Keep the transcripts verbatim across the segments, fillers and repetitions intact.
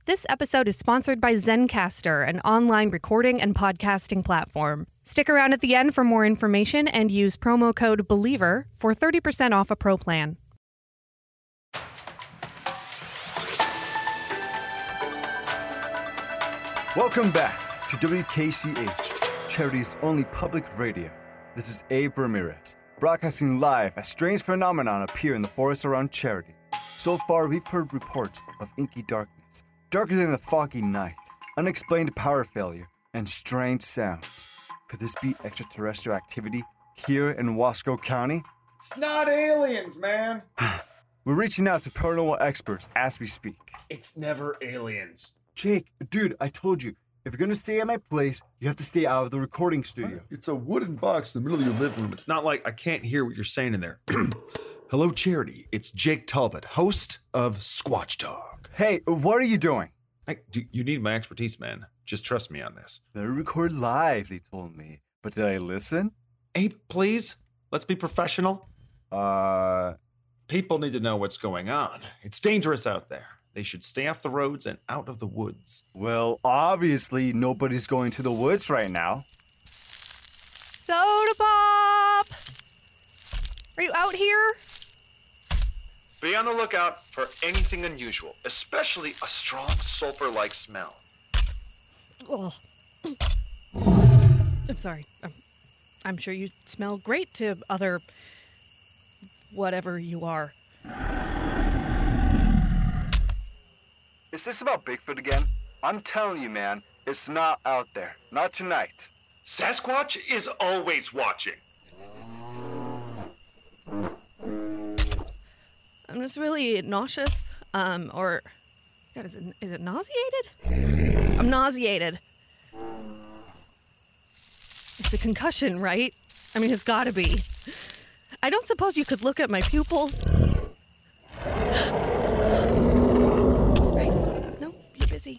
This episode is sponsored by Zencastr, an online recording and podcasting platform. Stick around at the end for more information and use promo code BELIEVER for thirty percent off a pro plan. Welcome back to W K C H, Charity's only public radio. This is Abe Ramirez, broadcasting live as strange phenomena appear in the forest around Charity. So far, we've heard reports of inky darkness, darker than a foggy night, unexplained power failure, and strange sounds. Could this be extraterrestrial activity here in Wasco County? It's not aliens, man. We're reaching out to paranormal experts as we speak. It's never aliens. Jake, dude, I told you, if you're gonna stay at my place, you have to stay out of the recording studio. It's a wooden box in the middle of your living room. It's not like I can't hear what you're saying in there. Hello, Charity. It's Jake Talbot, host of Squatch Talk. Hey, what are you doing? Hey, do you need my expertise, man. Just trust me on this. They record live, they told me. But did I listen? Hey, please, let's be professional. Uh... People need to know what's going on. It's dangerous out there. They should stay off the roads and out of the woods. Well, obviously, nobody's going to the woods right now. Soda Pop! Are you out here? Be on the lookout for anything unusual, especially a strong sulfur-like smell. Oh. I'm sorry. I'm, I'm sure you smell great to other... whatever you are. Is this about Bigfoot again? I'm telling you, man, it's not out there. Not tonight. Sasquatch is always watching. I'm just really nauseous. Um, or... God, is it, is it nauseated? I'm nauseated. It's a concussion, right? I mean, it's gotta be. I don't suppose you could look at my pupils. Right. No, you're busy.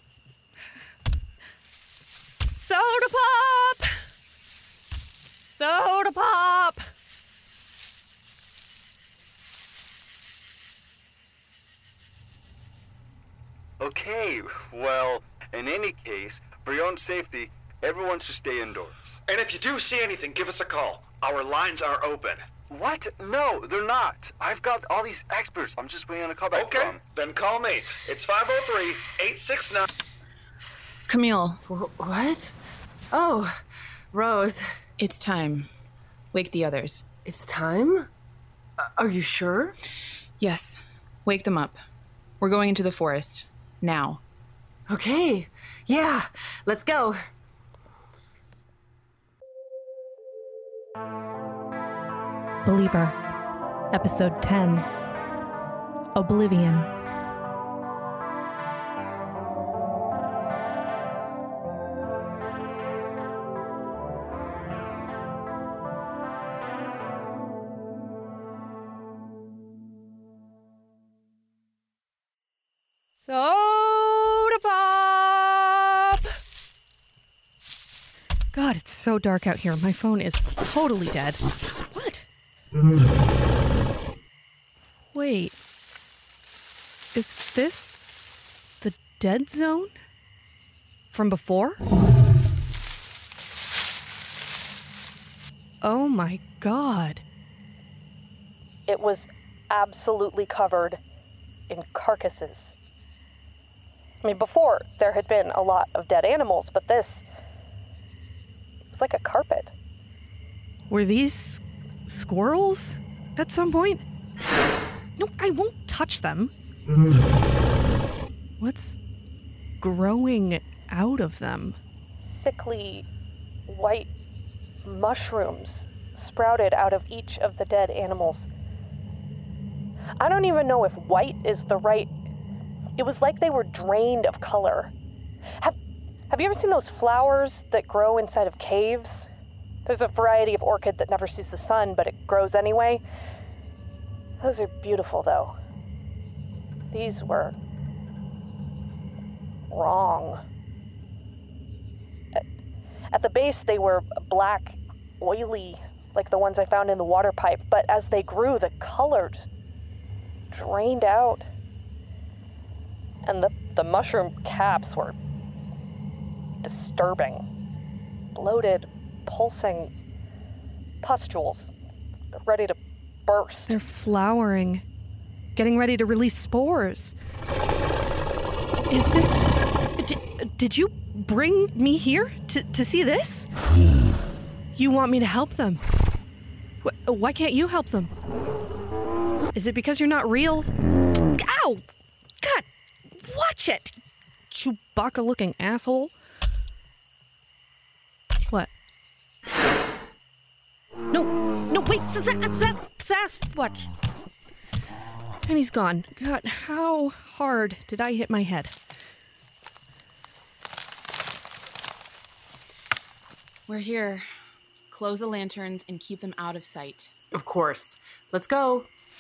Soda Pop! Soda Pop! Okay, well, in any case, for your own safety, everyone should stay indoors. And if you do see anything, give us a call. Our lines are open. What? No, they're not. I've got all these experts. I'm just waiting on a call back Okay, from. then call me. It's five oh three, eight six nine... Camille. Wh- what? Oh, Rose. It's time. Wake the others. It's time? Uh, are you sure? Yes. Wake them up. We're going into the forest. Now. Okay. Yeah, let's go. Believer, Episode ten, Oblivion. Soda Pop! God, it's so dark out here. My phone is totally dead. What? Wait. Is this the dead zone from before? Oh my God. It was absolutely covered in carcasses. I mean, before, there had been a lot of dead animals, but this was like a carpet. Were these squirrels at some point? No, I won't touch them. What's growing out of them? Sickly white mushrooms sprouted out of each of the dead animals. I don't even know if white is the right... It was like they were drained of color. Have, have you ever seen those flowers that grow inside of caves? There's a variety of orchid that never sees the sun, but it grows anyway. Those are beautiful, though. These were wrong. At, at the base, they were black, oily, like the ones I found in the water pipe, but as they grew, the color just drained out. And the the mushroom caps were disturbing. Bloated, pulsing pustules, ready to burst. They're flowering, getting ready to release spores. Is this... Did, did you bring me here to, to see this? You want me to help them? Wh- Why can't you help them? Is it because you're not real? Ow! God, watch it! Chewbacca-looking asshole. What? No, no, wait, Sass, watch. And he's gone. God, how hard did I hit my head? We're here. Close the lanterns and keep them out of sight. Of course. Let's go.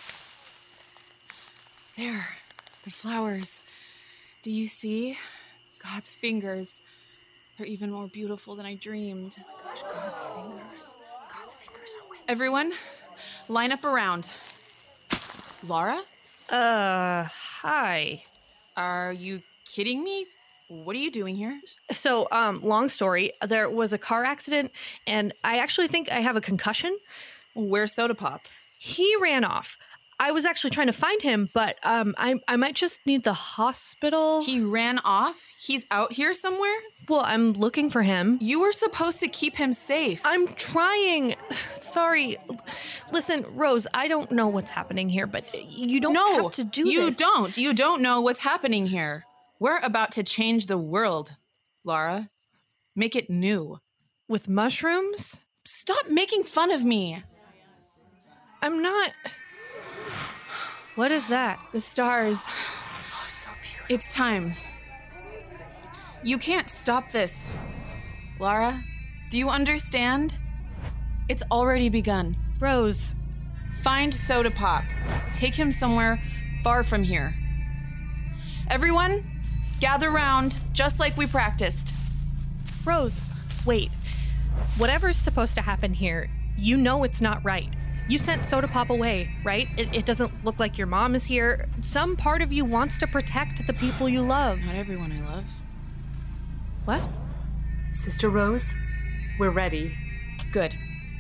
There, the flowers. Do you see? God's fingers. They're even more beautiful than I dreamed. Oh my gosh, God's fingers. God's fingers are with Everyone, line up around. Laura? Uh, hi. Are you kidding me? What are you doing here? So, um, long story, there was a car accident, and I actually think I have a concussion. Where's Soda Pop? He ran off. I was actually trying to find him, but um, I I might just need the hospital. He ran off? He's out here somewhere? Well, I'm looking for him. You were supposed to keep him safe. I'm trying. Sorry. Listen, Rose, I don't know what's happening here, but you don't no, have to do you this. You don't. You don't know what's happening here. We're about to change the world, Laura. Make it new. With mushrooms? Stop making fun of me. I'm not... What is that? The stars. Oh, so beautiful. It's time. You can't stop this. Laura, do you understand? It's already begun. Rose. Find Soda Pop. Take him somewhere far from here. Everyone, gather round, just like we practiced. Rose, wait. Whatever's supposed to happen here, you know it's not right. You sent Soda Pop away, right? It, it doesn't look like your mom is here. Some part of you wants to protect the people you love. Not everyone I love. What? Sister Rose, we're ready. Good.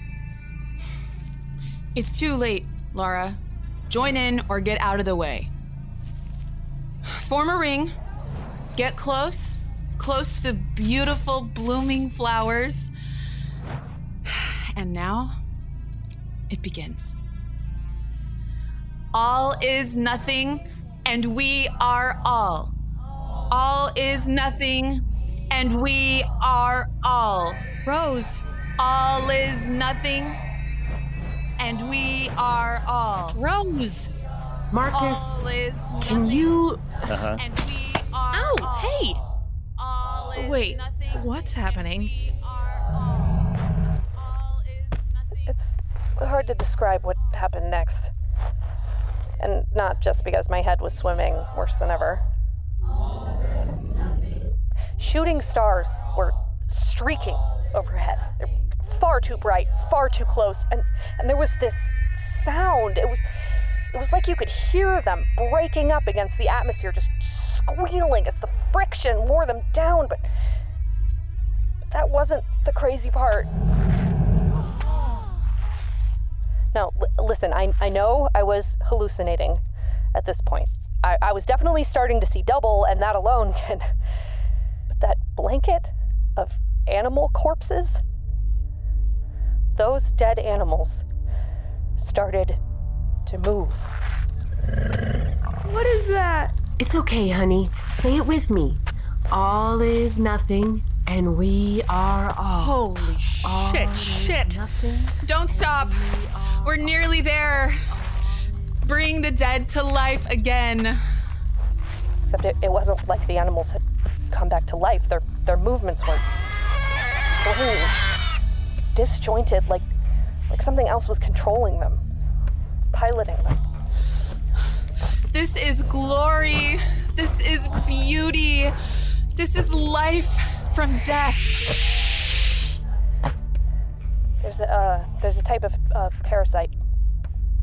It's too late, Laura. Join in or get out of the way. Form a ring. Get close. Close to the beautiful blooming flowers. And now... it begins. All is nothing, and we are all. All is nothing, and we are all. Rose. All is nothing, and we are all. Rose. Marcus, all is can nothing, you... Uh-huh. and we are Ow, all. hey. All is Wait, nothing, what's and happening? we are all. All is nothing. It's hard to describe what happened next. And not just because my head was swimming worse than ever. Shooting stars were streaking overhead. They're far too bright, far too close, and, and there was this sound. It was it was like you could hear them breaking up against the atmosphere, just squealing as the friction wore them down, but, but that wasn't the crazy part. Now, l- listen, I, I know I was hallucinating at this point. I, I was definitely starting to see double, and that alone can... But that blanket of animal corpses, those dead animals started to move. What is that? It's okay, honey. Say it with me. All is nothing, and we are all. Holy All shit, is shit. Nothing. Don't stop. We're nearly there. Bring the dead to life again. Except it, it wasn't like the animals had come back to life. Their their movements were strange, disjointed, like like something else was controlling them, piloting them. This is glory. This is beauty. This is life from death. There's a uh, there's a type of uh, parasite,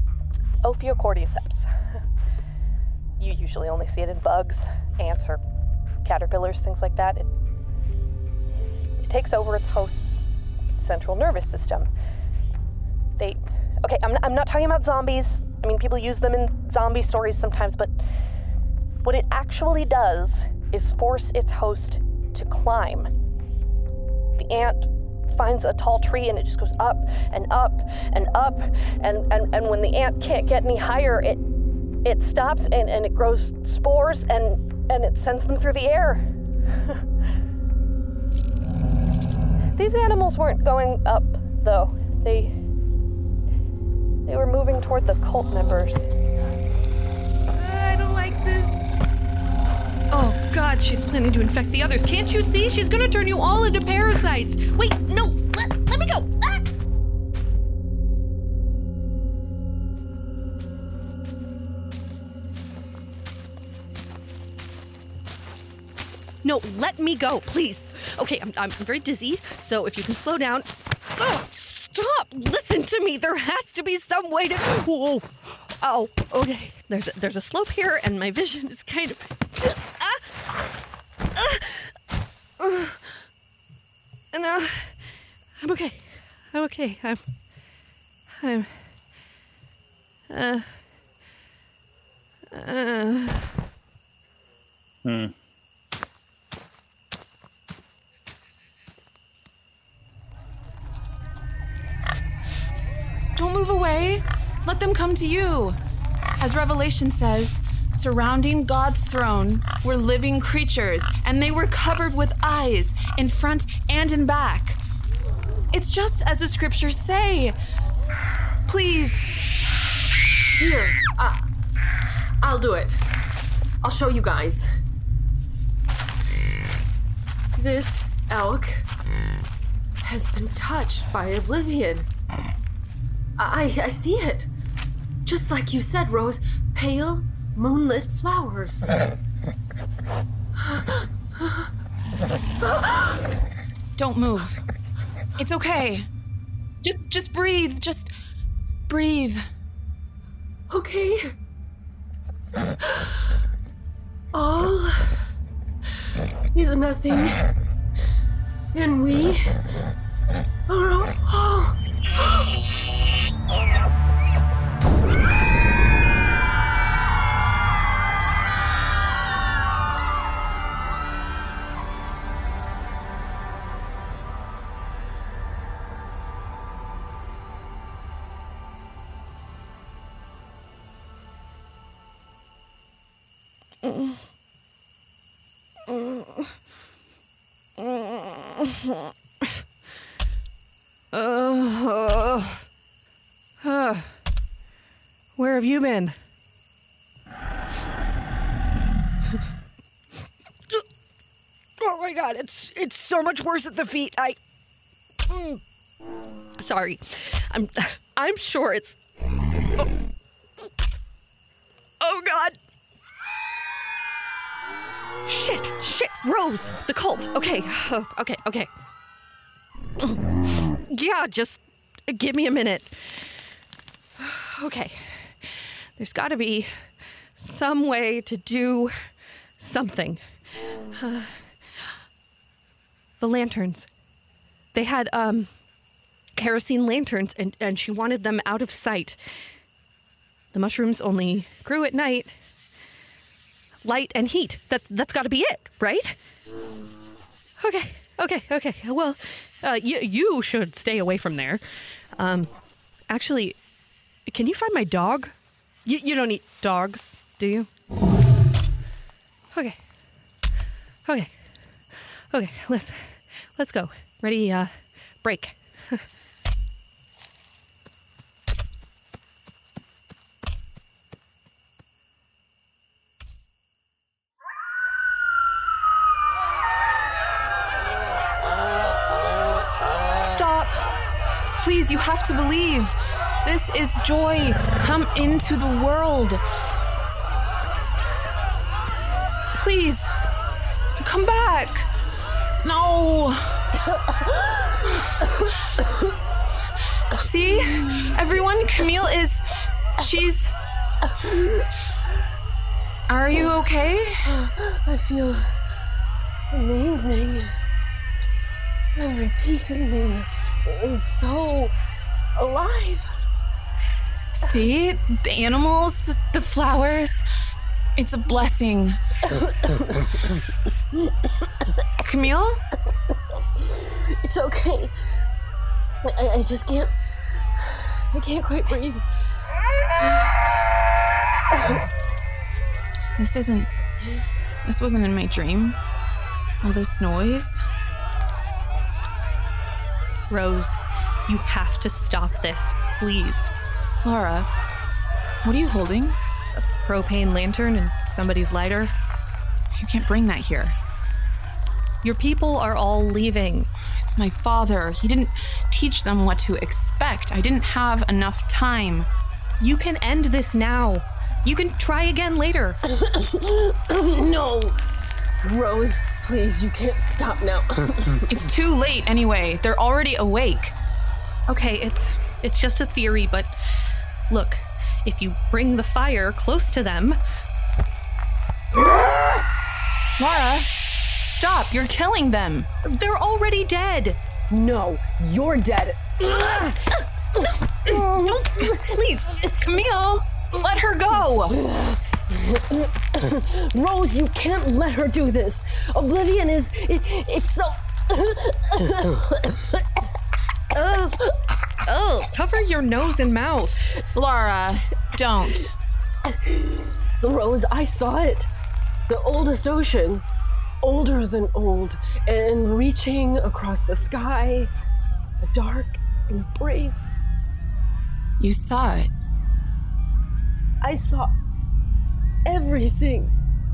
Ophiocordyceps. You usually only see it in bugs, ants, or caterpillars, things like that. It, it takes over its host's central nervous system. They, okay, I'm, I'm not talking about zombies. I mean, people use them in zombie stories sometimes, but what it actually does is force its host to climb. The ant finds a tall tree and it just goes up and up and up, and, and, and when the ant can't get any higher, it it stops and, and it grows spores and, and it sends them through the air. These animals weren't going up, though. They they were moving toward the cult members. I don't like this. Oh, God, she's planning to infect the others. Can't you see? She's gonna turn you all into parasites. Wait, no, let, let me go. Ah! No, let me go, please. Okay, I'm, I'm very dizzy, so if you can slow down. Oh, stop! Listen to me. There has to be some way to. Whoa. Oh, okay. There's a, there's a slope here, and my vision is kind of. Ah, ah, uh, and uh, I'm okay. I'm okay. I'm. I'm. Uh. Uh. Hmm. Don't move away. Let them come to you. As Revelation says, surrounding God's throne were living creatures, and they were covered with eyes in front and in back. It's just as the scriptures say. Please. Here, uh, I'll do it. I'll show you guys. This elk has been touched by oblivion. I, I see it. Just like you said, Rose, pale, moonlit flowers. Don't move. It's okay. Just just breathe. Just breathe. Okay. All is nothing. And we are all. Uh, uh, where have you been? Oh my God, it's it's so much worse at the feet. I mm, sorry. I'm I'm sure it's Oh, oh God. Shit, shit, Rose, the cult. Okay, oh, okay, okay. Yeah, just give me a minute. Okay, there's got to be some way to do something. Uh, the lanterns. They had, um, kerosene lanterns, and, and she wanted them out of sight. The mushrooms only grew at night. Light and heat. That, that's got to be it, right? Okay, okay, okay. Well, uh, you, you should stay away from there. Um, actually, can you find my dog? You, you don't eat dogs, do you? Okay. Okay. Okay, let's, let's go. Ready, uh, break. Please, you have to believe. This is joy. Come into the world. Please, come back. No. See? Everyone, Camille is... She's... Are you okay? I feel Everything, every piece of me is so alive. See? The animals, the flowers. It's a blessing. Camille? It's okay. I, I just can't. I can't quite breathe. This isn't. This wasn't in my dream. All this noise. Rose, you have to stop this, please. Laura, what are you holding? A propane lantern and somebody's lighter. You can't bring that here. Your people are all leaving. It's my father. He didn't teach them what to expect. I didn't have enough time. You can end this now. You can try again later. No. Rose, please, you can't stop now. It's too late anyway. They're already awake. Okay, it's it's just a theory, but look, if you bring the fire close to them... Laura, stop. You're killing them. They're already dead. No, you're dead. Don't, please, Camille, let her go. Rose, you can't let her do this. Oblivion is, it, it's so... Oh, oh, cover your nose and mouth. Laura, don't. Rose, I saw it. The oldest ocean, older than old, and reaching across the sky, a dark embrace. You saw it. I saw everything.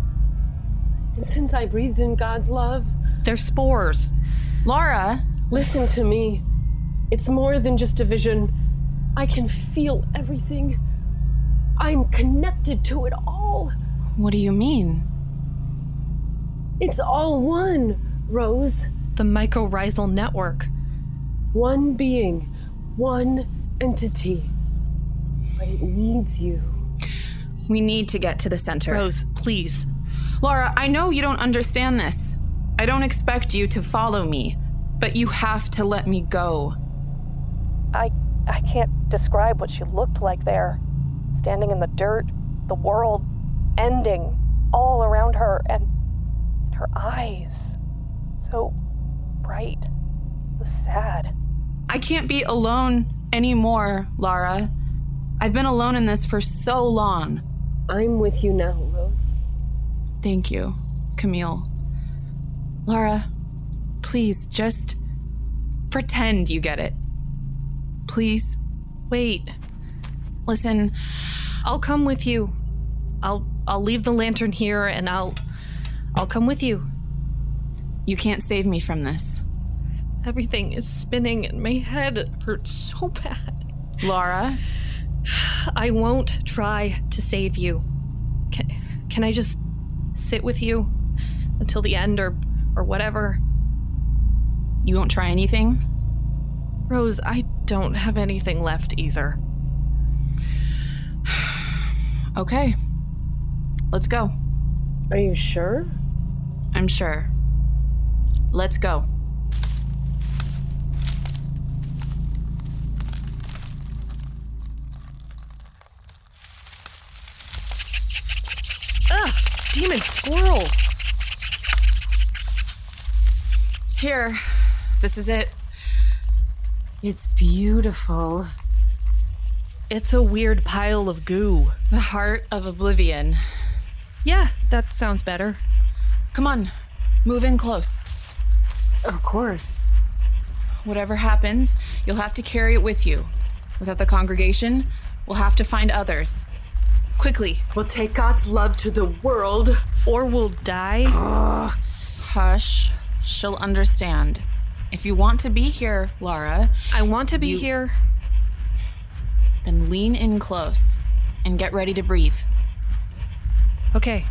And since I breathed in God's love... They're spores. Laura! Listen to me. It's more than just a vision. I can feel everything. I'm connected to it all. What do you mean? It's all one, Rose. The mycorrhizal network. One being, one entity. But it needs you. We need to get to the center. Rose, please. Laura, I know you don't understand this. I don't expect you to follow me, but you have to let me go. I I can't describe what she looked like there. Standing in the dirt, the world ending all around her, and, and her eyes. So bright, so sad. I can't be alone anymore, Lara. I've been alone in this for so long. I'm with you now, Rose. Thank you, Camille. Lara, please just pretend you get it. Please. Wait. Listen, I'll come with you. I'll I'll leave the lantern here and I'll I'll come with you. You can't save me from this. Everything is spinning and my head hurts so bad. Laura? I won't try to save you. Can, can I just sit with you until the end or or whatever? You won't try anything? Rose, I don't have anything left either. Okay. Let's go. Are you sure? I'm sure. Let's go. Ugh! Demon squirrels! Here. This is it. It's beautiful. It's a weird pile of goo. The heart of oblivion. Yeah, that sounds better. Come on. Move in close. Of course. Whatever happens, you'll have to carry it with you. Without the congregation, we'll have to find others. Quickly. We'll take God's love to the world. Or we'll die. Ugh. Hush. She'll understand. If you want to be here, Lara... I want to be you... here. Then lean in close and get ready to breathe. Okay.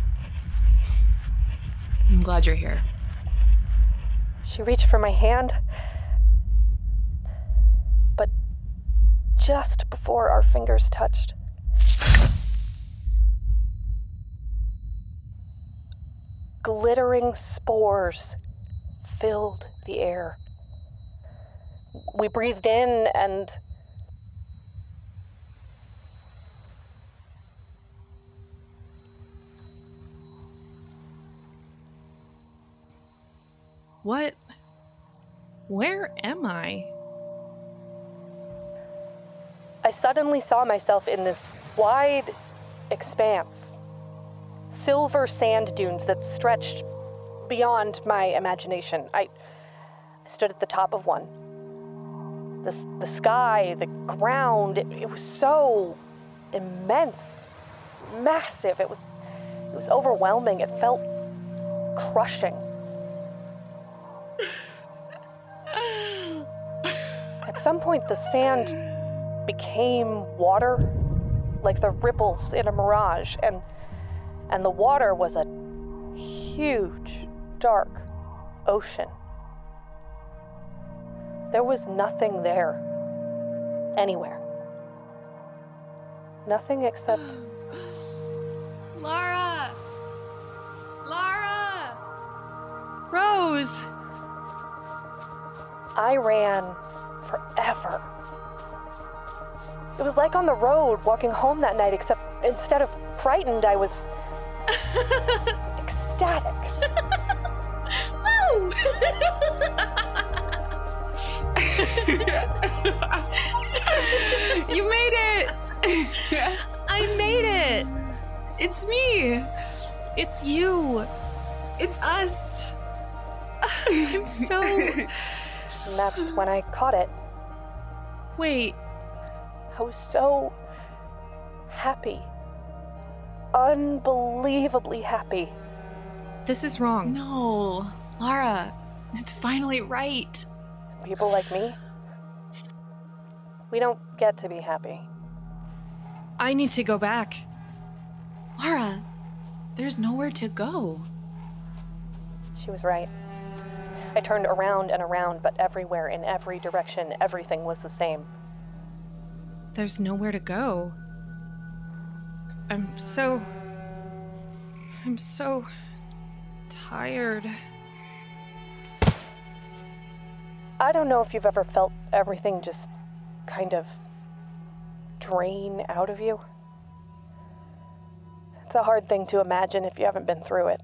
I'm glad you're here. She reached for my hand, but just before our fingers touched, glittering spores filled the air. We breathed in and... What? Where am I? I suddenly saw myself in this wide expanse. Silver sand dunes that stretched beyond my imagination. I stood at the top of one. The, the sky, the ground, it, it was so immense, massive. It was, it was overwhelming. It felt crushing. At some point, the sand became water, like the ripples in a mirage, and and the water was a huge, dark ocean. There was nothing there, anywhere. Nothing except... Lara! Lara! Rose! I ran forever. It was like on the road walking home that night, except instead of frightened, I was ecstatic. Woo! You made it! I made it! It's me! It's you! It's us! I'm so... And that's when I caught it. Wait. I was so happy. Unbelievably happy. This is wrong. No, Lara, it's finally right. People like me, we don't get to be happy. I need to go back. Lara, there's nowhere to go. She was right. I turned around and around, but everywhere, in every direction, everything was the same. There's nowhere to go. I'm so... I'm so... tired. I don't know if you've ever felt everything just kind of drain out of you. It's a hard thing to imagine if you haven't been through it.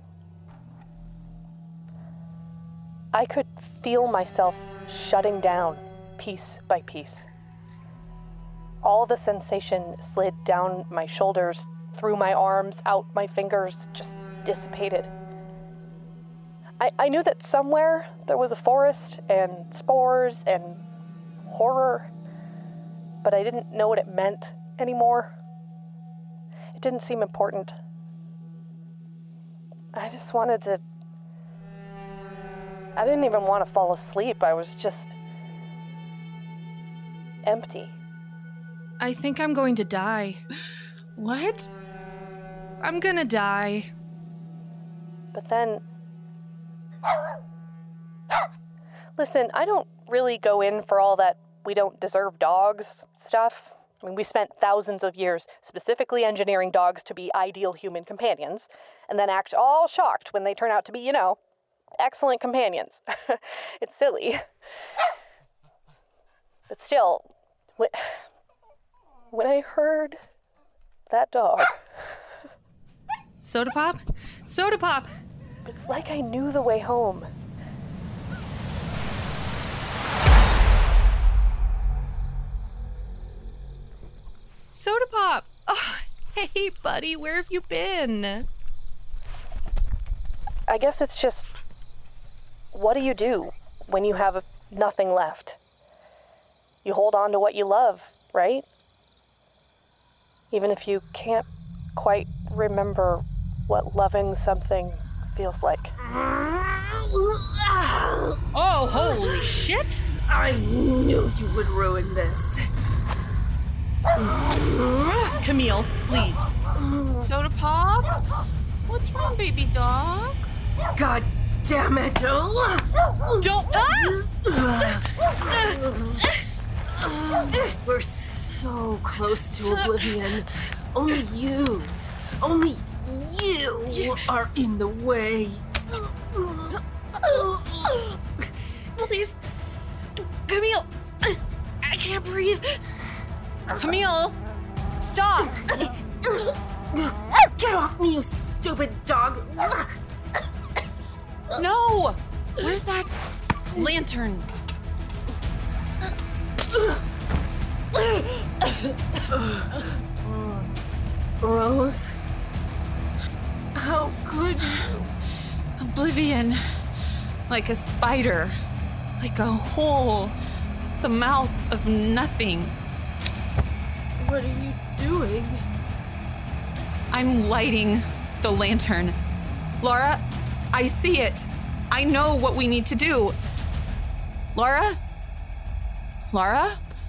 I could feel myself shutting down piece by piece. All the sensation slid down my shoulders, through my arms, out my fingers, just dissipated. I, I knew that somewhere there was a forest and spores and horror, but I didn't know what it meant anymore. It didn't seem important. I just wanted to... I didn't even want to fall asleep. I was just empty. I think I'm going to die. What? I'm gonna die. But then... Listen, I don't really go in for all that we don't deserve dogs stuff. I mean, we spent thousands of years specifically engineering dogs to be ideal human companions, and then act all shocked when they turn out to be, you know, excellent companions. It's silly. But still, when, when I heard that dog... Soda Pop? Soda Pop! It's like I knew the way home. Soda Pop! Oh, hey, buddy, where have you been? I guess it's just... What do you do when you have nothing left? You hold on to what you love, right? Even if you can't quite remember what loving something feels like. Oh, holy shit! I knew you would ruin this. Camille, please. Soda Pop? What's wrong, baby dog? God damn it! Don't... We're so close to oblivion. Only you, only you are in the way. Camille! Stop! Get off me, you stupid dog! No! Where's that lantern? Rose? How could you? Oblivion. Like a spider. Like a hole. The mouth of nothing. What are you doing? I'm lighting the lantern. Laura, I see it. I know what we need to do. Laura? Laura?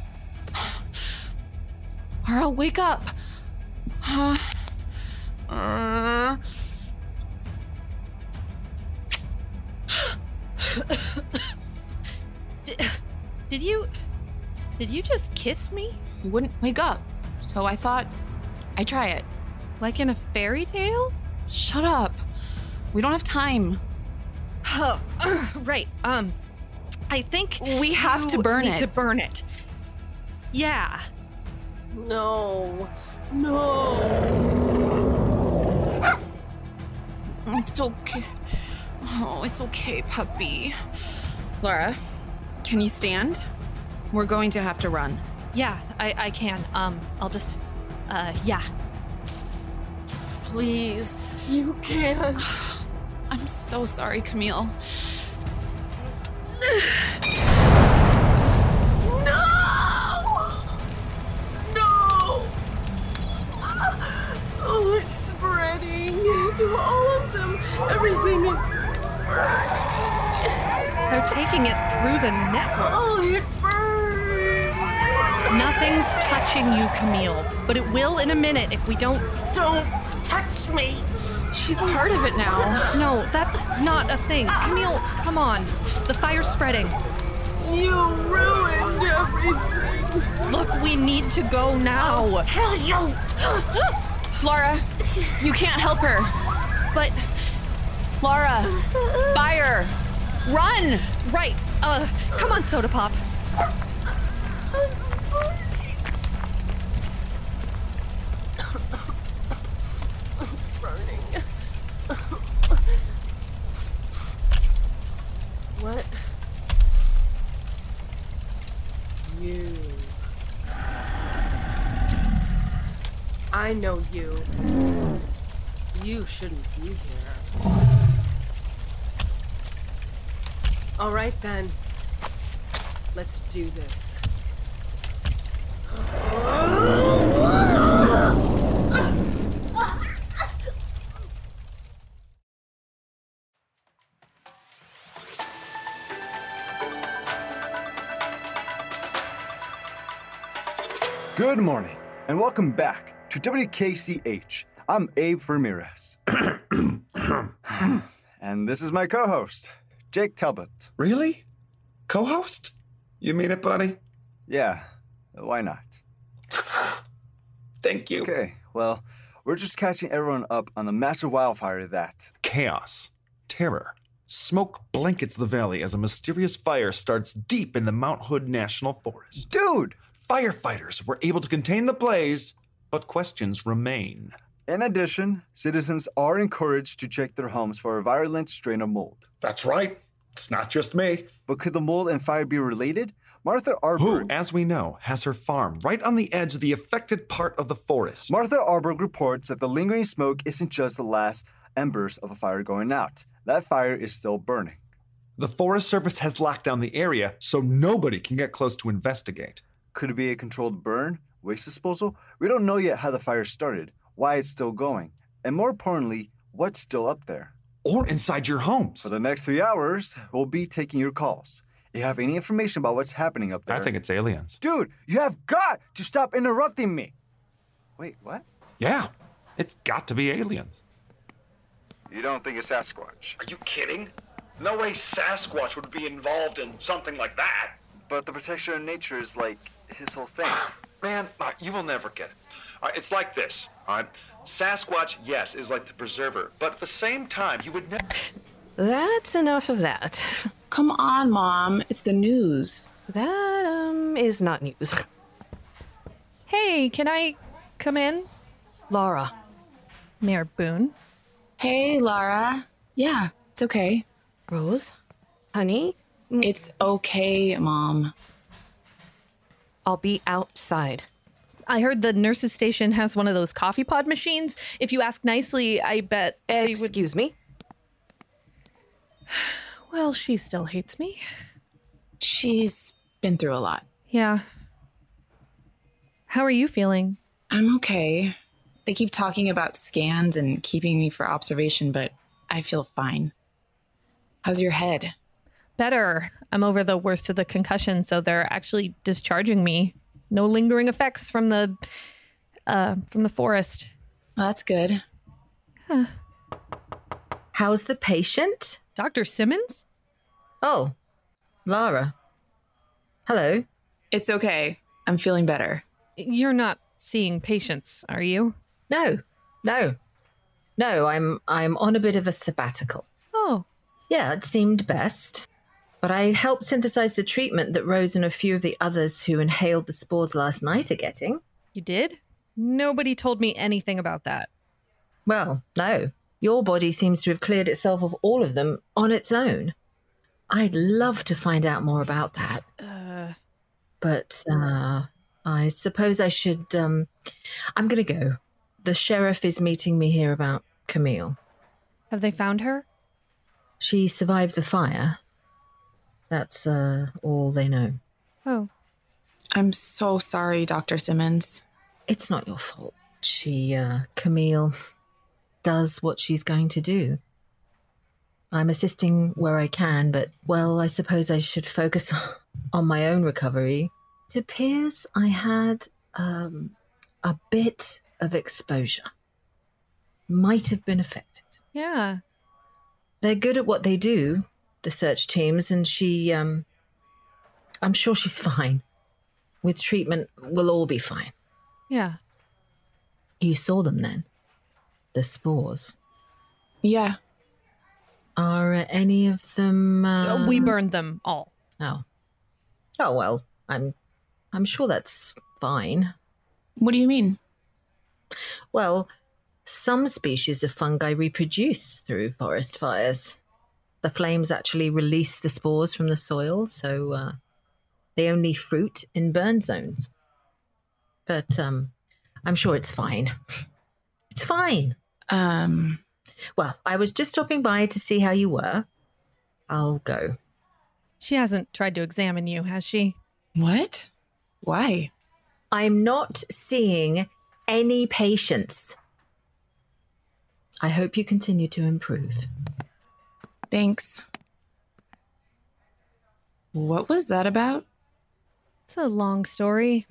Laura, wake up. Uh, uh. did, did you... Did you just kiss me? You wouldn't wake up, so I thought I'd try it. Like in a fairy tale? Shut up. We don't have time. Oh, uh, right. Um, I think we have you to burn need it. to burn it. Yeah. No. No. It's okay. Oh, it's okay, puppy. Laura, can you stand? We're going to have to run. Yeah, I, I can. Um, I'll just, uh, yeah. Please, you can't. I'm so sorry, Camille. No! No! Oh, it's spreading to all of them. Everything is They're taking it through the network. Oh, it burns. Nothing's touching you, Camille, but it will in a minute if we don't... Don't touch me. She's part of it now. No, that's not a thing. Camille, come on. The fire's spreading. You ruined everything. Look, we need to go now. I'll kill you. Laura, you can't help her. But... Laura, fire. Run. Right. Uh, come on, Soda Pop. What? You. I know you. You shouldn't be here. All right then. Let's do this. Good morning, and welcome back to W K C H. I'm Abe Ramirez. And this is my co-host, Jake Talbot. Really? Co-host? You mean it, buddy? Yeah, why not? Thank you. Okay, well, we're just catching everyone up on the massive wildfire that... Chaos. Terror. Smoke blankets the valley as a mysterious fire starts deep in the Mount Hood National Forest. Dude! Firefighters were able to contain the blaze, but questions remain. In addition, citizens are encouraged to check their homes for a virulent strain of mold. That's right. It's not just me. But could the mold and fire be related? Martha Arberg... Who, as we know, has her farm right on the edge of the affected part of the forest. Martha Arberg reports that the lingering smoke isn't just the last embers of a fire going out. That fire is still burning. The Forest Service has locked down the area, so nobody can get close to investigate. Could it be a controlled burn? Waste disposal? We don't know yet how the fire started, why it's still going, and more importantly, what's still up there. Or inside your homes. For the next three hours, we'll be taking your calls. If you have any information about what's happening up there... I think it's aliens. Dude, you have got to stop interrupting me! Wait, what? Yeah, it's got to be aliens. You don't think it's Sasquatch? Are you kidding? No way Sasquatch would be involved in something like that. But the protection of nature is like his whole thing. Man, uh, you will never get it. All right, it's like this, all right? Sasquatch, yes, is like the preserver, but at the same time, he would never... That's enough of that. Come on, Mom. It's the news. That, um, is not news. Hey, can I come in? Laura. Mayor Boone. Hey, Laura. Yeah, it's okay. Rose? Honey? It's okay, Mom. I'll be outside. I heard the nurse's station has one of those coffee pod machines. If you ask nicely, I bet they would... Excuse me? Well, she still hates me. She's been through a lot. Yeah. How are you feeling? I'm okay. They keep talking about scans and keeping me for observation, but I feel fine. How's your head? Better. I'm over the worst of the concussion, so they're actually discharging me. No lingering effects from the uh from the forest. Well, that's good. Huh. How's the patient? Doctor Simmons? Oh, Lara. Hello. It's okay. I'm feeling better. You're not seeing patients, are you? No, no. No, I'm I'm on a bit of a sabbatical. Oh. Yeah, it seemed best. But I helped synthesize the treatment that Rose and a few of the others who inhaled the spores last night are getting. You did? Nobody told me anything about that. Well, no. Your body seems to have cleared itself of all of them on its own. I'd love to find out more about that. Uh... But, uh, I suppose I should, um... I'm gonna go. The sheriff is meeting me here about Camille. Have they found her? She survived the fire. That's, uh, all they know. Oh. I'm so sorry, Doctor Simmons. It's not your fault. She, uh, Camille, does what she's going to do. I'm assisting where I can, but, well, I suppose I should focus on my own recovery. It appears I had, um, a bit of exposure. Might have been affected. Yeah. They're good at what they do, the search teams, and she, um, I'm sure she's fine. With treatment, we'll all be fine. Yeah. You saw them then? The spores? Yeah. Are any of them... Uh... We burned them all. Oh. Oh, well, I'm, I'm sure that's fine. What do you mean? Well, some species of fungi reproduce through forest fires. The flames actually release the spores from the soil, so uh, they only fruit in burn zones. But um, I'm sure it's fine. It's fine. Um. Well, I was just stopping by to see how you were. I'll go. She hasn't tried to examine you, has she? What? Why? I'm not seeing any patients. I hope you continue to improve. Thanks. What was that about? It's a long story.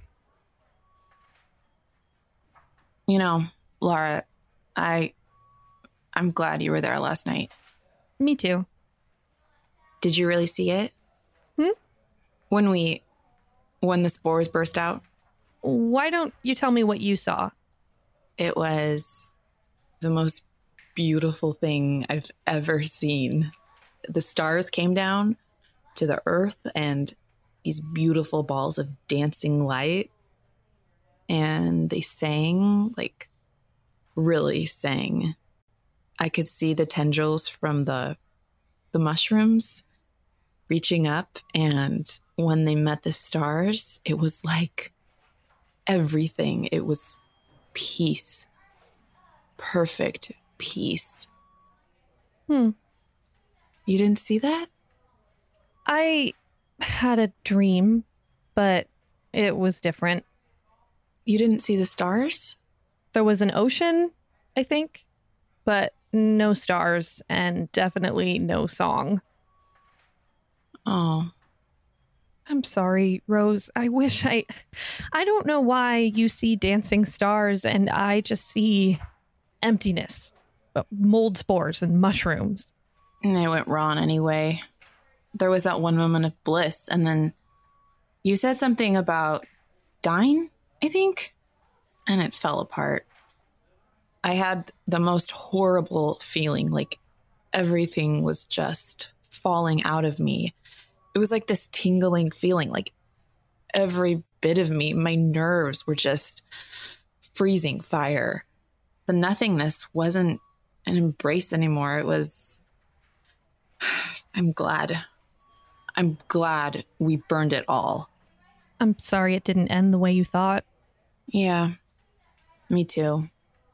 You know, Laura, I... I'm glad you were there last night. Me too. Did you really see it? Hmm? When we... When the spores burst out? Why don't you tell me what you saw? It was the most beautiful thing I've ever seen. The stars came down to the earth and these beautiful balls of dancing light. And they sang, like, really sang. I could see the tendrils from the the mushrooms reaching up, and when they met the stars, it was like everything. It was peace. Perfect peace. Hmm. You didn't see that? I had a dream, but it was different. You didn't see the stars? There was an ocean, I think, but no stars and definitely no song. Oh. I'm sorry, Rose. I wish I... I don't know why you see dancing stars and I just see emptiness. Mold spores and mushrooms. And they went wrong anyway. There was that one moment of bliss, and then you said something about dying, I think? And it fell apart. I had the most horrible feeling, like everything was just falling out of me. It was like this tingling feeling, like every bit of me. My nerves were just freezing fire. The nothingness wasn't an embrace anymore. It was... I'm glad. I'm glad we burned it all. I'm sorry it didn't end the way you thought. Yeah, me too.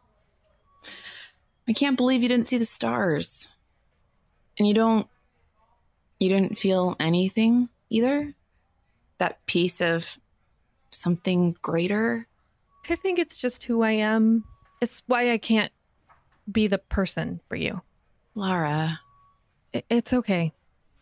I can't believe you didn't see the stars. And you don't... You didn't feel anything either? That piece of something greater? I think it's just who I am. It's why I can't be the person for you. Lara. I- it's okay.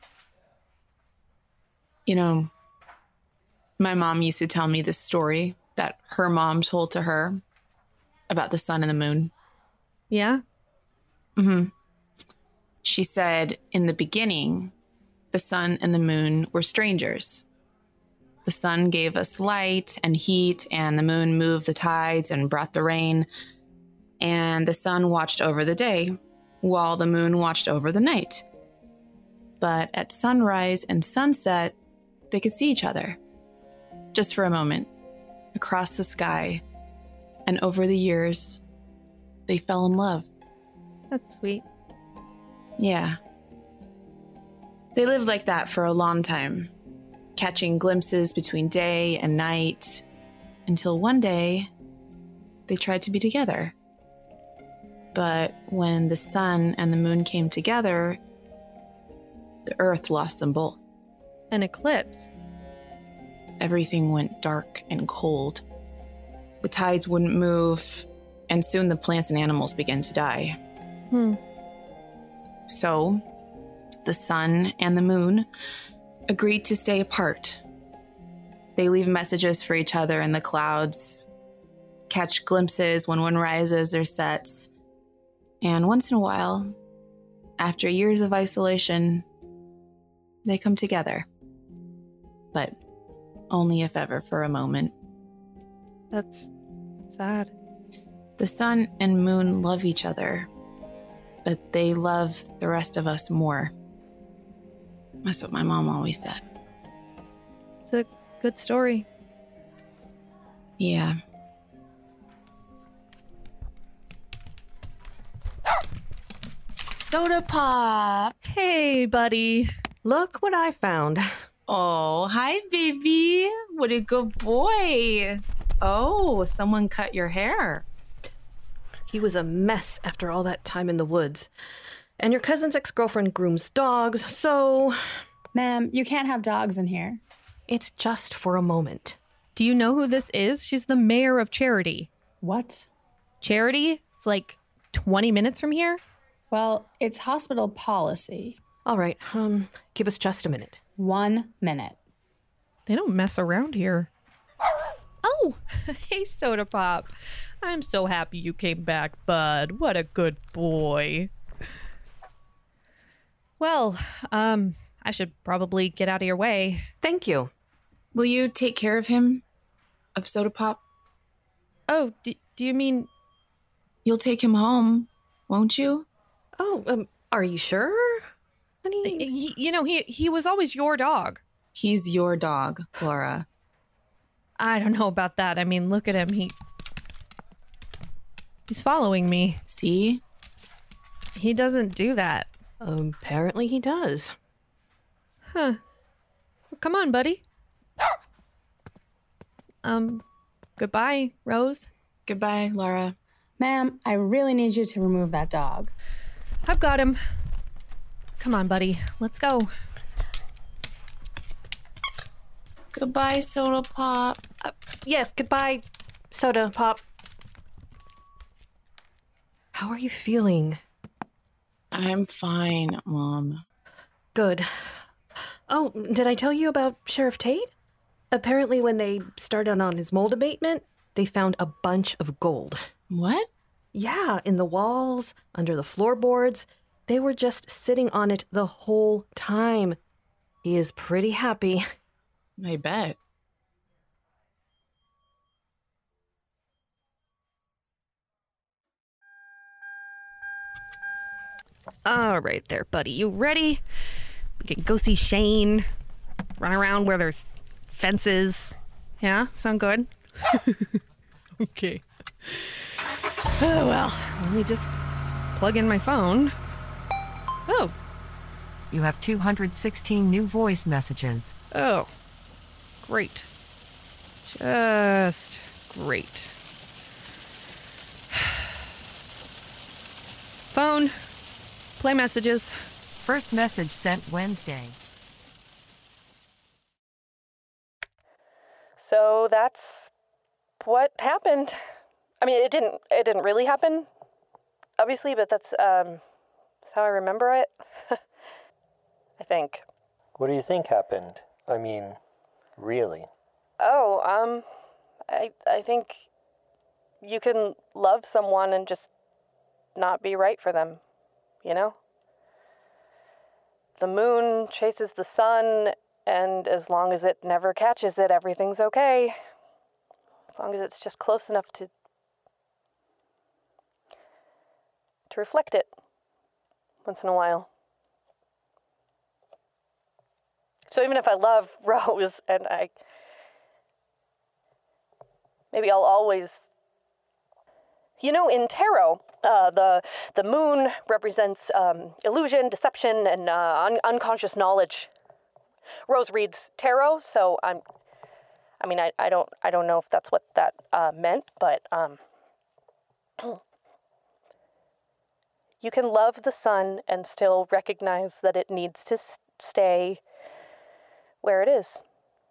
You know, my mom used to tell me this story that her mom told to her about the sun and the moon. Yeah? Mm-hmm. She said in the beginning, the sun and the moon were strangers. The sun gave us light and heat, and the moon moved the tides and brought the rain. And the sun watched over the day, while the moon watched over the night. But at sunrise and sunset, they could see each other. Just for a moment, across the sky. And over the years, they fell in love. That's sweet. Yeah. They lived like that for a long time, catching glimpses between day and night, until one day, they tried to be together. But when the sun and the moon came together, the earth lost them both. An eclipse. Everything went dark and cold. The tides wouldn't move, and soon the plants and animals began to die. Hmm. So, the sun and the moon agreed to stay apart. They leave messages for each other in the clouds, catch glimpses when one rises or sets, and once in a while, after years of isolation, they come together. But only if ever for a moment. That's sad. The sun and moon love each other, but they love the rest of us more. That's what my mom always said. It's a good story. Yeah. Soda Pop! Hey, buddy. Look what I found. Oh, hi, baby. What a good boy. Oh, someone cut your hair. He was a mess after all that time in the woods. And your cousin's ex-girlfriend grooms dogs, so... Ma'am, you can't have dogs in here. It's just for a moment. Do you know who this is? She's the mayor of Charity. What? Charity? It's like twenty minutes from here? Well, it's hospital policy. All right, um, give us just a minute. One minute. They don't mess around here. Oh, hey, Soda Pop. I'm so happy you came back, bud. What a good boy. Well, um, I should probably get out of your way. Thank you. Will you take care of him? Of Soda Pop? Oh, do, do you mean... You'll take him home, won't you? Oh, um, are you sure? Honey? Y- you know, he, he was always your dog. He's your dog, Laura. I don't know about that. I mean, look at him. He... He's following me. See? He doesn't do that. Um, apparently he does. Huh. Well, come on, buddy. Um, goodbye, Rose. Goodbye, Laura. Ma'am, I really need you to remove that dog. I've got him. Come on, buddy. Let's go. Goodbye, Soda Pop. Uh, yes, goodbye, Soda Pop. How are you feeling? I'm fine, Mom. Good. Oh, did I tell you about Sheriff Tate? Apparently when they started on his mold abatement, they found a bunch of gold. What? Yeah, in the walls, under the floorboards. They were just sitting on it the whole time. He is pretty happy. I bet. All right there, buddy. You ready? We can go see Shane. Run around where there's fences. Yeah? Sound good? Okay. Oh, well, let me just plug in my phone. Oh. You have two hundred sixteen new voice messages. Oh. Great. Just great. Phone. Play messages. First message sent Wednesday. So that's what happened. I mean, it didn't it didn't really happen, obviously, but that's um that's how I remember it. I think. What do you think happened? I mean, really? Oh, um I I think you can love someone and just not be right for them, you know? The moon chases the sun, and as long as it never catches it, everything's okay. As long as it's just close enough to to reflect it once in a while. So even if I love Rose, and I maybe I'll always, you know, in tarot, uh, the the moon represents um, illusion, deception, and uh, un- unconscious knowledge. Rose reads tarot, so I'm. I mean, I, I don't I don't know if that's what that uh, meant, but um, you can love the sun and still recognize that it needs to s- stay where it is.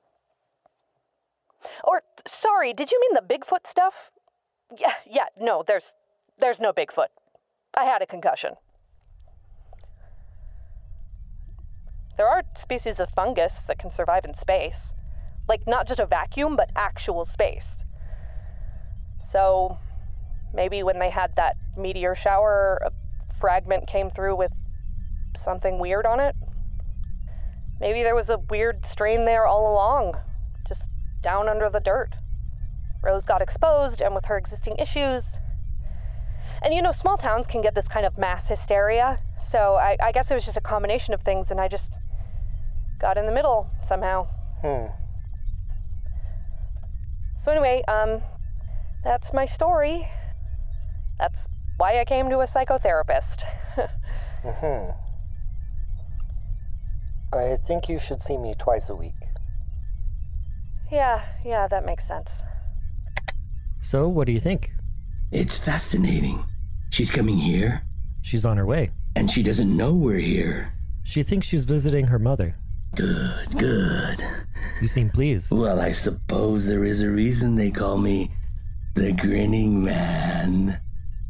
Or, sorry, did you mean the Bigfoot stuff? Yeah, yeah, no, there's there's no Bigfoot. I had a concussion. There are species of fungus that can survive in space. Like, not just a vacuum, but actual space. So, maybe when they had that meteor shower, a fragment came through with something weird on it. Maybe there was a weird strain there all along, just down under the dirt. Rose got exposed, and with her existing issues... And you know, small towns can get this kind of mass hysteria, so I, I guess it was just a combination of things, and I just got in the middle somehow. Hmm. So anyway, um, that's my story. That's why I came to a psychotherapist. Mm-hmm. I think you should see me twice a week. Yeah, yeah, that makes sense. So, what do you think? It's fascinating. She's coming here? She's on her way. And she doesn't know we're here. She thinks she's visiting her mother. Good, good. You seem pleased. Well, I suppose there is a reason they call me the Grinning Man.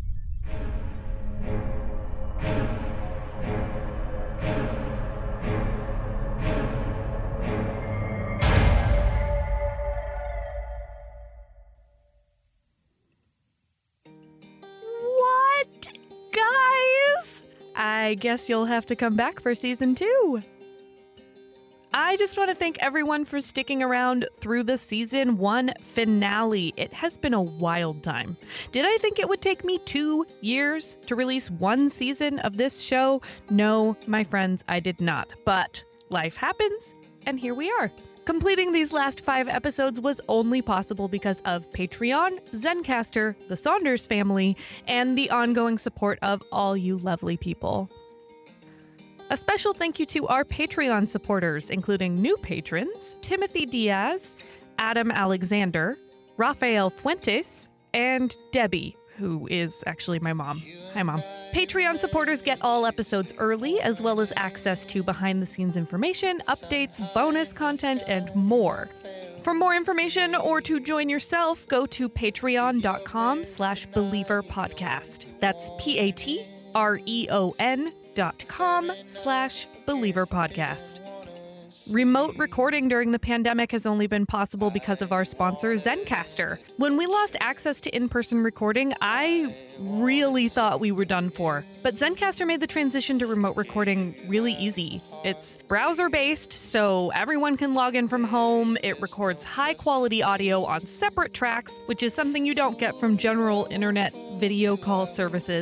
What? Guys? I guess you'll have to come back for season two. I just want to thank everyone for sticking around through the season one finale. It has been a wild time. Did I think it would take me two years to release one season of this show? No, my friends, I did not. But life happens, and here we are. Completing these last five episodes was only possible because of Patreon, Zencastr, the Saunders family, and the ongoing support of all you lovely people. A special thank you to our Patreon supporters, including new patrons, Timothy Diaz, Adam Alexander, Rafael Fuentes, and Debbie, who is actually my mom. Hi, Mom. Patreon supporters get all episodes early, as well as access to behind-the-scenes information, updates, bonus content, and more. For more information or to join yourself, go to patreon.com slash believer podcast. That's P-A-T-R-E-O-N dot com slash believer podcast. Remote recording during the pandemic has only been possible because of our sponsor, Zencastr. When we lost access to in-person recording, I really thought we were done for. But Zencastr made the transition to remote recording really easy. It's browser-based, so everyone can log in from home. It records high-quality audio on separate tracks, which is something you don't get from general internet video call services.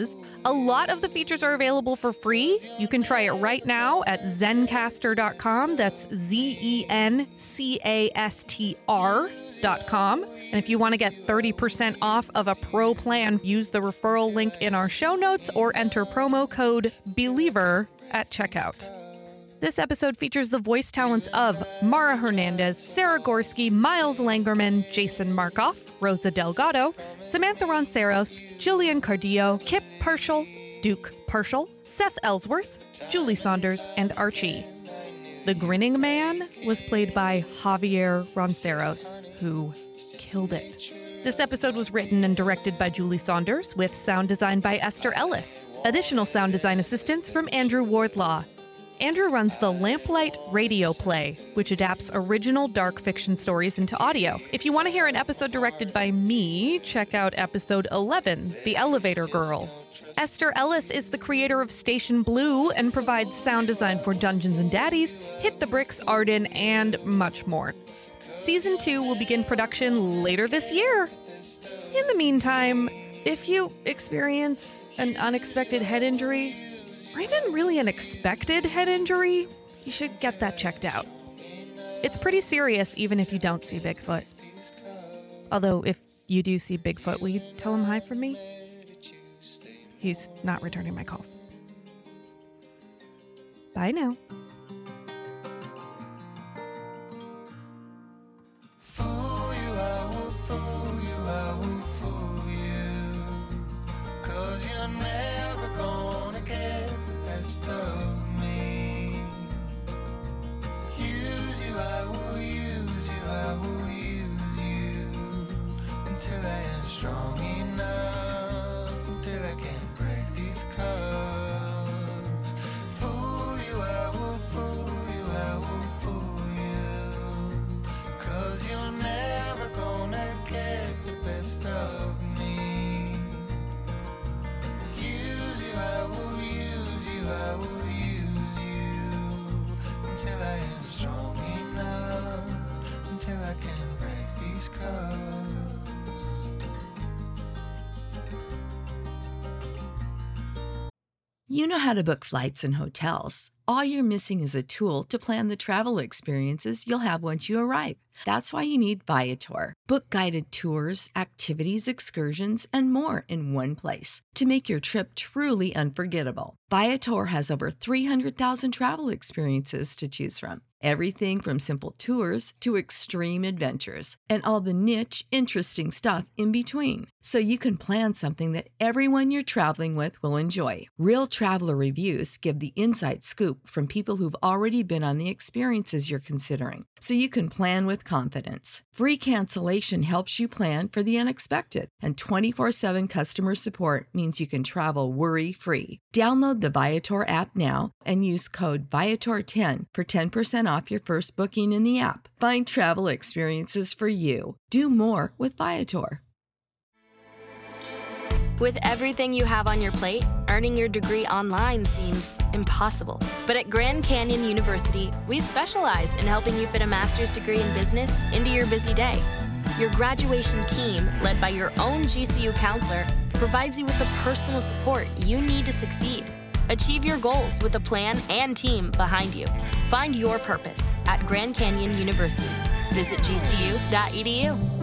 A lot of the features are available for free. You can try it right now at Zencastr dot com. That's Z E N C A S T R dot com. And if you want to get thirty percent off of a pro plan, use the referral link in our show notes or enter promo code BELIEVER at checkout. This episode features the voice talents of Mara Hernandez, Sarah Gorski, Miles Langerman, Jason Markoff, Rosa Delgado, Samantha Ronceros, Jillian Cardillo, Kip Parshall, Duke Parshall, Seth Ellsworth, Julie Saunders, and Archie. The Grinning Man was played by Javier Ronceros, who killed it. This episode was written and directed by Julie Saunders, with sound design by Esther Ellis. Additional sound design assistance from Andrew Wardlaw. Andrew runs the Lamplight Radio Play, which adapts original dark fiction stories into audio. If you want to hear an episode directed by me, check out episode eleven, The Elevator Girl. Esther Ellis is the creator of Station Blue and provides sound design for Dungeons and Daddies, Hit the Bricks, Arden, and much more. Season two will begin production later this year. In the meantime, if you experience an unexpected head injury, or even really an expected head injury, you should get that checked out. It's pretty serious even if you don't see Bigfoot. Although, if you do see Bigfoot, will you tell him hi from me? He's not returning my calls. Bye now. You know how to book flights and hotels. All you're missing is a tool to plan the travel experiences you'll have once you arrive. That's why you need Viator. Book guided tours, activities, excursions, and more in one place to make your trip truly unforgettable. Viator has over three hundred thousand travel experiences to choose from. Everything from simple tours to extreme adventures and all the niche, interesting stuff in between. So you can plan something that everyone you're traveling with will enjoy. Real traveler reviews give the inside scoop from people who've already been on the experiences you're considering. So you can plan with confidence. Free cancellation helps you plan for the unexpected. And twenty-four seven customer support means you can travel worry-free. Download the Viator app now and use code Viator ten for ten percent off your first booking in the app. Find travel experiences for you. Do more with Viator. With everything you have on your plate, earning your degree online seems impossible. But at Grand Canyon University, we specialize in helping you fit a master's degree in business into your busy day. Your graduation team, led by your own G C U counselor, provides you with the personal support you need to succeed. Achieve your goals with a plan and team behind you. Find your purpose at Grand Canyon University. Visit G C U dot E D U.